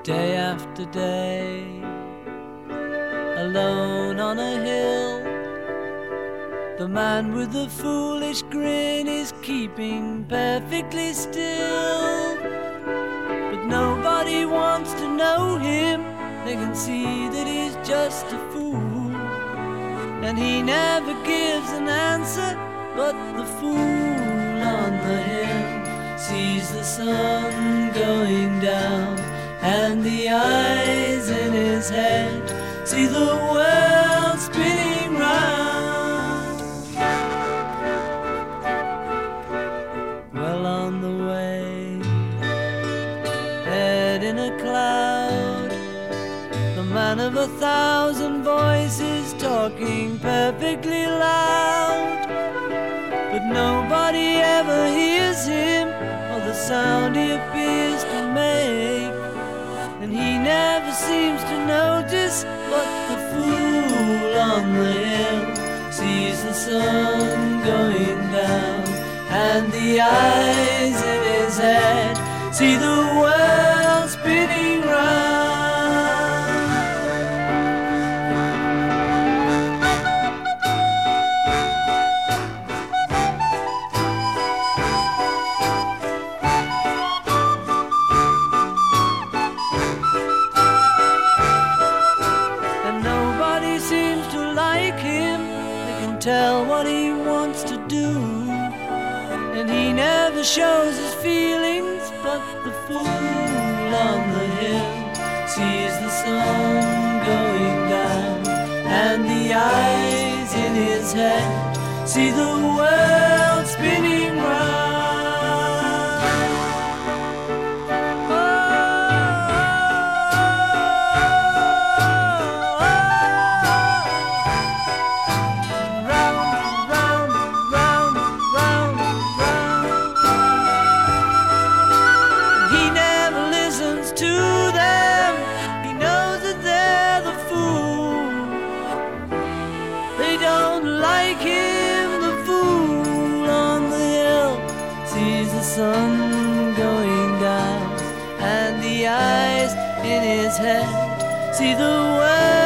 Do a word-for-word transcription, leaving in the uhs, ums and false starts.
day after day, alone on a hill. The man with the foolish grin is keeping perfectly still, but nobody wants to know him. They can see that he's just a fool, and he never gives an answer. But the fool on the hill sees the sun going down, and the eyes in his head see the world spinning round. Well on the way, head in a cloud, the man of a thousand voices talking perfectly loud, but nobody ever hears him or the sound he appears to make, and he never seems to notice. But the fool on the hill sees the sun going down, and the eyes in his head see the world spinning round. Tell what he wants to do, and he never shows his feelings. But the fool on the hill sees the sun going down, and the eyes in his head see the world spinning round. Sun going down, and the eyes in his head see the world